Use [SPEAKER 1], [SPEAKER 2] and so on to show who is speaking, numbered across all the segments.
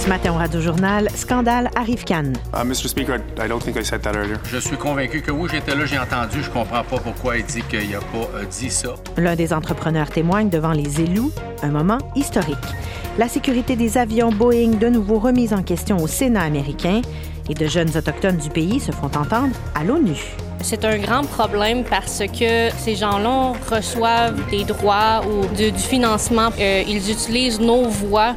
[SPEAKER 1] Ce matin au Radio-Journal, scandale Arif Khan.
[SPEAKER 2] Mr. Speaker, I don't think I said that earlier.
[SPEAKER 3] Je suis convaincu que oui, j'étais là, j'ai entendu. Je comprends pas pourquoi il dit qu'il n'a pas dit ça.
[SPEAKER 1] L'un des entrepreneurs témoigne devant les élus. Un moment historique. La sécurité des avions Boeing de nouveau remise en question au Sénat américain. Et de jeunes autochtones du pays se font entendre à l'ONU.
[SPEAKER 4] C'est un grand problème parce que ces gens-là reçoivent des droits ou du financement. Ils utilisent nos voix.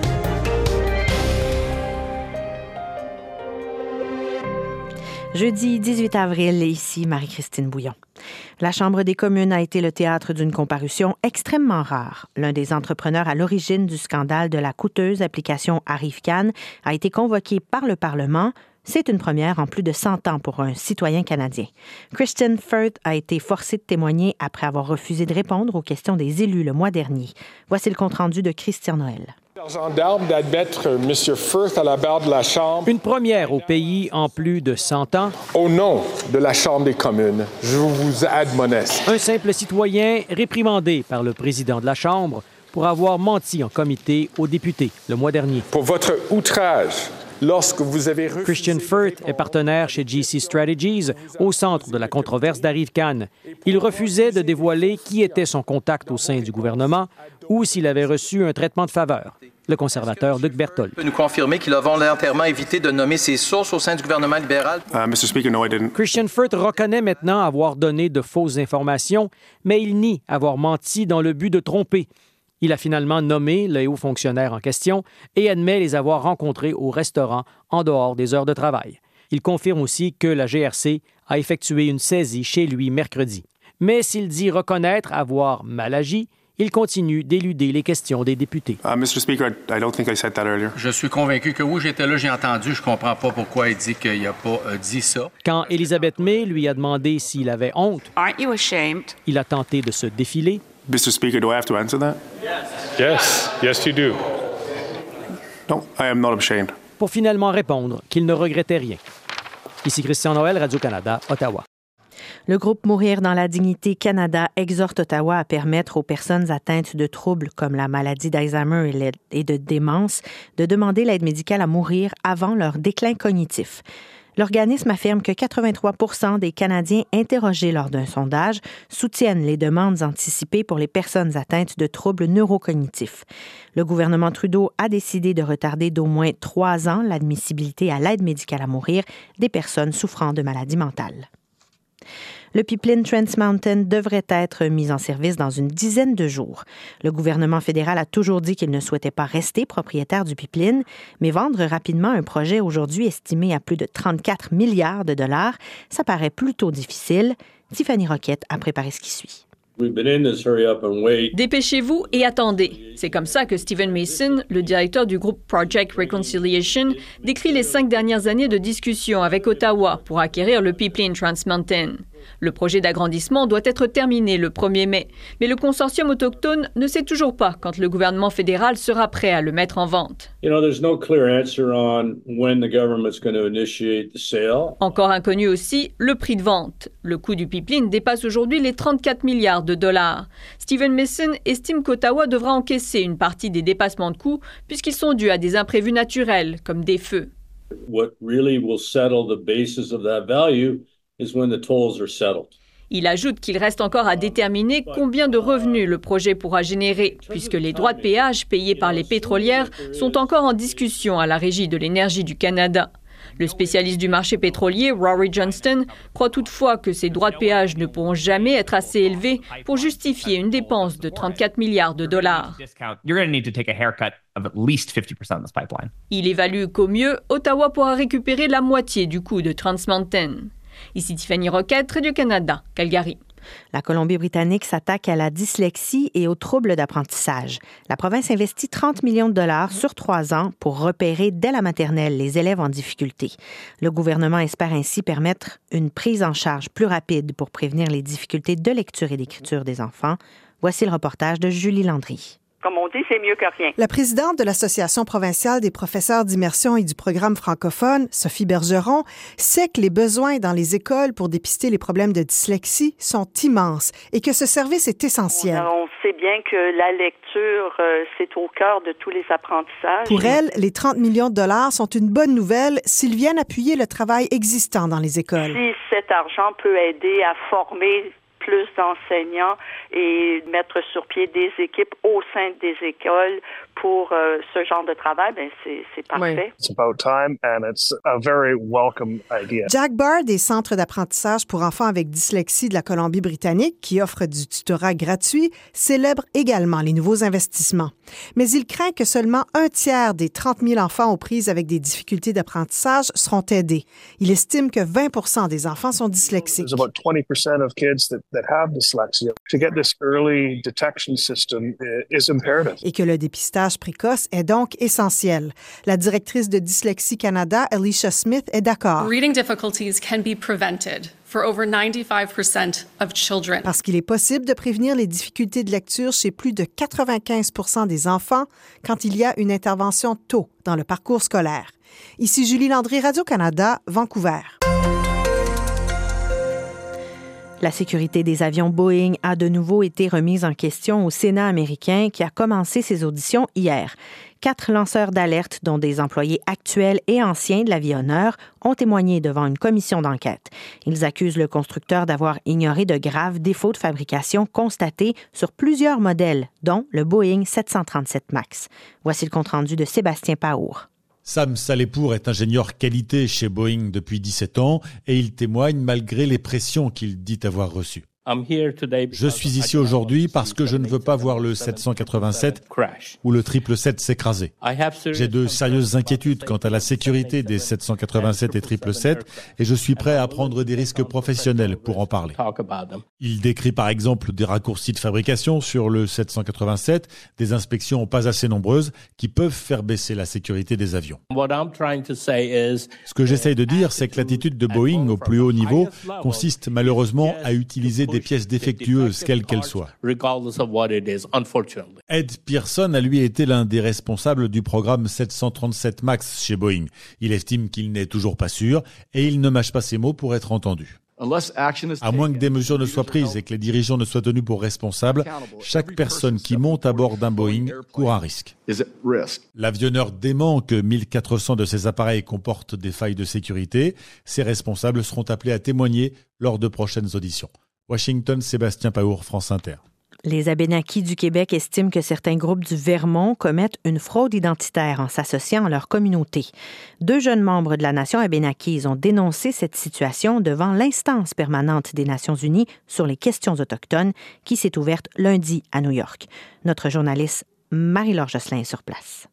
[SPEAKER 1] Jeudi 18 avril, ici Marie-Christine Bouillon. La Chambre des communes a été le théâtre d'une comparution extrêmement rare. L'un des entrepreneurs à l'origine du scandale de la coûteuse application Arif Khan a été convoqué par le Parlement. C'est une première en plus de 100 ans pour un citoyen canadien. Christian Firth a été forcé de témoigner après avoir refusé de répondre aux questions des élus le mois dernier. Voici le compte-rendu de Christian Noël.
[SPEAKER 5] Gendarme d'admettre M. Firth à la barre de la Chambre.
[SPEAKER 6] Une première au pays en plus de 100 ans.
[SPEAKER 5] Au nom de la Chambre des communes, je vous admoneste.
[SPEAKER 6] Un simple citoyen réprimandé par le président de la Chambre pour avoir menti en comité aux députés le mois dernier.
[SPEAKER 5] Pour votre outrage, lorsque vous avez refusé...
[SPEAKER 6] Christian Firth est partenaire chez GC Strategies, au centre de la controverse d'Arif Khan. Il refusait de dévoiler qui était son contact au sein du gouvernement ou s'il avait reçu un traitement de faveur. Le conservateur Luc Berthold
[SPEAKER 7] peut nous confirmer qu'il a volontairement évité de nommer ses sources au sein du gouvernement libéral.
[SPEAKER 2] Mr. Speaker, no, I didn't.
[SPEAKER 6] Christian Firth reconnaît maintenant avoir donné de fausses informations, mais il nie avoir menti dans le but de tromper. Il a finalement nommé le haut fonctionnaire en question et admet les avoir rencontrés au restaurant en dehors des heures de travail. Il confirme aussi que la GRC a effectué une saisie chez lui mercredi. Mais s'il dit reconnaître avoir mal agi, il continue d'éluder les questions des députés.
[SPEAKER 2] Mr. Speaker, I don't think I said that earlier.
[SPEAKER 3] Je suis convaincu que oui, j'étais là, j'ai entendu. Je comprends pas pourquoi il dit qu'il n'a pas dit ça.
[SPEAKER 6] Quand Elizabeth May lui a demandé s'il avait honte,
[SPEAKER 8] Aren't you ashamed?
[SPEAKER 6] Il a tenté de se défiler.
[SPEAKER 2] Mr. Speaker, do I have to answer that?
[SPEAKER 5] Yes, yes you do.
[SPEAKER 2] No, I am not ashamed.
[SPEAKER 6] Pour finalement répondre qu'il ne regrettait rien. Ici Christian Noël, Radio-Canada, Ottawa.
[SPEAKER 1] Le groupe Mourir dans la dignité Canada exhorte Ottawa à permettre aux personnes atteintes de troubles comme la maladie d'Alzheimer et de démence de demander l'aide médicale à mourir avant leur déclin cognitif. L'organisme affirme que 83% des Canadiens interrogés lors d'un sondage soutiennent les demandes anticipées pour les personnes atteintes de troubles neurocognitifs. Le gouvernement Trudeau a décidé de retarder d'au moins 3 ans l'admissibilité à l'aide médicale à mourir des personnes souffrant de maladies mentales. Le pipeline Trans Mountain devrait être mis en service dans une dizaine de jours. Le gouvernement fédéral a toujours dit qu'il ne souhaitait pas rester propriétaire du pipeline, mais vendre rapidement un projet aujourd'hui estimé à plus de 34 milliards de dollars, ça paraît plutôt difficile. Tiffany Roquette a préparé ce qui suit.
[SPEAKER 9] Dépêchez-vous et attendez. C'est comme ça que Stephen Mason, le directeur du groupe Project Reconciliation, décrit les 5 dernières années de discussions avec Ottawa pour acquérir le pipeline Trans Mountain. Le projet d'agrandissement doit être terminé le 1er mai, mais le consortium autochtone ne sait toujours pas quand le gouvernement fédéral sera prêt à le mettre en vente. Encore inconnu aussi, le prix de vente. Le coût du pipeline dépasse aujourd'hui les 34 milliards de dollars. Stephen Mason estime qu'Ottawa devra encaisser une partie des dépassements de coûts puisqu'ils sont dus à des imprévus naturels, comme des feux. Il ajoute qu'il reste encore à déterminer combien de revenus le projet pourra générer, puisque les droits de péage payés par les pétrolières sont encore en discussion à la Régie de l'énergie du Canada. Le spécialiste du marché pétrolier, Rory Johnston, croit toutefois que ces droits de péage ne pourront jamais être assez élevés pour justifier une dépense de 34 milliards de dollars. Il évalue qu'au mieux, Ottawa pourra récupérer la moitié du coût de Trans Mountain. Ici Tiffany Roquette, Radio-Canada, Calgary.
[SPEAKER 1] La Colombie-Britannique s'attaque à la dyslexie et aux troubles d'apprentissage. La province investit 30 millions de dollars sur 3 ans pour repérer dès la maternelle les élèves en difficulté. Le gouvernement espère ainsi permettre une prise en charge plus rapide pour prévenir les difficultés de lecture et d'écriture des enfants. Voici le reportage de Julie Landry.
[SPEAKER 8] comme on dit, c'est mieux que rien.
[SPEAKER 10] La présidente de l'Association provinciale des professeurs d'immersion et du programme francophone, Sophie Bergeron, sait que les besoins dans les écoles pour dépister les problèmes de dyslexie sont immenses et que ce service est essentiel.
[SPEAKER 8] On sait bien que la lecture, c'est au cœur de tous les apprentissages.
[SPEAKER 10] Pour elle, les 30 millions de dollars sont une bonne nouvelle s'ils viennent appuyer le travail existant dans les écoles.
[SPEAKER 8] Si cet argent peut aider à former plus d'enseignants et mettre sur pied des équipes au sein des écoles pour ce genre de travail, ben c'est parfait.
[SPEAKER 11] It's about time and it's a very welcome idea.
[SPEAKER 10] Jack Bard des centres d'apprentissage pour enfants avec dyslexie de la Colombie-Britannique, qui offre du tutorat gratuit, célèbre également les nouveaux investissements. Mais il craint que seulement un tiers des 30 000 enfants aux prises avec des difficultés d'apprentissage seront aidés. Il estime que 20% des enfants sont dyslexiques.
[SPEAKER 11] There's about 20% of kids that have dyslexia. To get this early detection system is imperative.
[SPEAKER 10] Et que le dépistage précoce est donc essentiel. La directrice de Dyslexie Canada, Alicia Smith, est d'accord.
[SPEAKER 12] Reading difficulties can be prevented for over 95% of children.
[SPEAKER 10] Parce qu'il est possible de prévenir les difficultés de lecture chez plus de 95% des enfants quand il y a une intervention tôt dans le parcours scolaire. Ici Julie Landry, Radio-Canada, Vancouver.
[SPEAKER 1] La sécurité des avions Boeing a de nouveau été remise en question au Sénat américain qui a commencé ses auditions hier. 4 lanceurs d'alerte, dont des employés actuels et anciens de l'avionneur, ont témoigné devant une commission d'enquête. Ils accusent le constructeur d'avoir ignoré de graves défauts de fabrication constatés sur plusieurs modèles, dont le Boeing 737 MAX. Voici le compte-rendu de Sébastien Paour.
[SPEAKER 13] Sam Salépour est ingénieur qualité chez Boeing depuis 17 ans et il témoigne malgré les pressions qu'il dit avoir reçues. Je suis ici aujourd'hui parce que je ne veux pas voir le 787 ou le 777 s'écraser. J'ai de sérieuses inquiétudes quant à la sécurité des 787 et 777 et je suis prêt à prendre des risques professionnels pour en parler. Il décrit par exemple des raccourcis de fabrication sur le 787, des inspections pas assez nombreuses qui peuvent faire baisser la sécurité des avions. Ce que j'essaye de dire, c'est que l'attitude de Boeing au plus haut niveau consiste malheureusement à utiliser des pièces défectueuses, quelles qu'elles soient. Ed Pearson a lui été l'un des responsables du programme 737 MAX chez Boeing. Il estime qu'il n'est toujours pas sûr et il ne mâche pas ses mots pour être entendu. À moins que des mesures ne soient prises et que les dirigeants ne soient tenus pour responsables, chaque personne qui monte à bord d'un Boeing court un risque. L'avionneur dément que 1400 de ces appareils comportent des failles de sécurité. Ces responsables seront appelés à témoigner lors de prochaines auditions. Washington, Sébastien Paour, France Inter.
[SPEAKER 1] Les Abénakis du Québec estiment que certains groupes du Vermont commettent une fraude identitaire en s'associant à leur communauté. 2 jeunes membres de la nation abénakise ont dénoncé cette situation devant l'instance permanente des Nations unies sur les questions autochtones qui s'est ouverte lundi à New York. Notre journaliste Marie-Laure Josselin est sur place.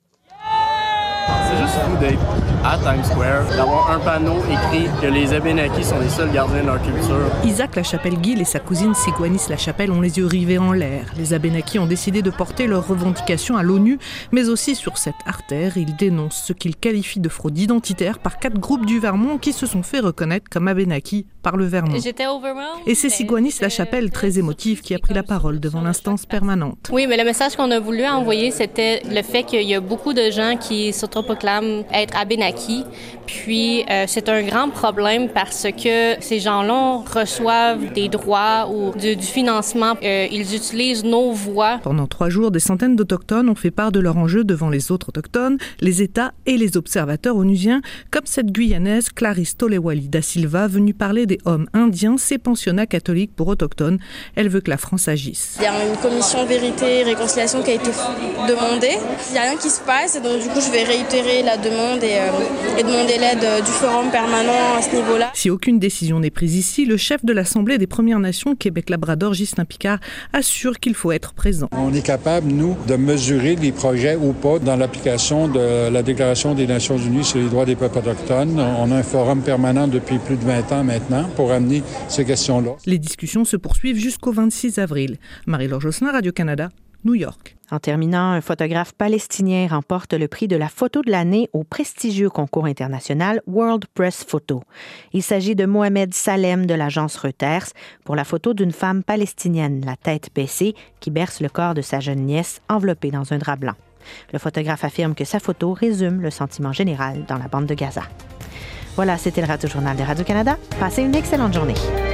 [SPEAKER 14] C'est juste fou d'être à Times Square, d'avoir un panneau écrit que les Abénakis sont les seuls gardiens de leur culture.
[SPEAKER 15] Isaac Lachapelle-Guil et sa cousine Sigouanis Lachapelle ont les yeux rivés en l'air. Les Abénakis ont décidé de porter leurs revendications à l'ONU, mais aussi sur cette artère. Ils dénoncent ce qu'ils qualifient de fraude identitaire par 4 groupes du Vermont qui se sont fait reconnaître comme Abénakis par le Vermont. Et c'est Sigouanis Lachapelle, très émotive, qui a pris la parole devant l'instance permanente.
[SPEAKER 4] Oui, mais le message qu'on a voulu envoyer, c'était le fait qu'il y a beaucoup de gens qui s'autoproclament être Abénakis. Puis, c'est un grand problème parce que ces gens-là reçoivent des droits ou du financement. Ils utilisent nos voix.
[SPEAKER 15] Pendant 3 jours, des centaines d'Autochtones ont fait part de leur enjeu devant les autres Autochtones, les États et les observateurs onusiens, comme cette Guyanaise Clarisse Tolewali da Silva, venue parler des hommes indiens, ces pensionnats catholiques pour Autochtones. Elle veut que la France agisse.
[SPEAKER 16] Il y a une commission vérité et réconciliation qui a été demandée. Il n'y a rien qui se passe, et donc du coup, je vais réitérer la demande et demander l'aide du forum permanent à ce niveau-là.
[SPEAKER 15] Si aucune décision n'est prise ici, le chef de l'Assemblée des Premières Nations, Québec-Labrador, Ghislain Picard, assure qu'il faut être présent.
[SPEAKER 17] On est capable, nous, de mesurer les progrès ou pas dans l'application de la Déclaration des Nations unies sur les droits des peuples autochtones. On a un forum permanent depuis plus de 20 ans maintenant pour amener ces questions-là.
[SPEAKER 15] Les discussions se poursuivent jusqu'au 26 avril. Marie-Laure Josselin, Radio-Canada, New York.
[SPEAKER 1] En terminant, un photographe palestinien remporte le prix de la photo de l'année au prestigieux concours international World Press Photo. Il s'agit de Mohamed Salem de l'agence Reuters pour la photo d'une femme palestinienne, la tête baissée, qui berce le corps de sa jeune nièce enveloppée dans un drap blanc. Le photographe affirme que sa photo résume le sentiment général dans la bande de Gaza. Voilà, c'était le Radio-Journal de Radio-Canada. Passez une excellente journée.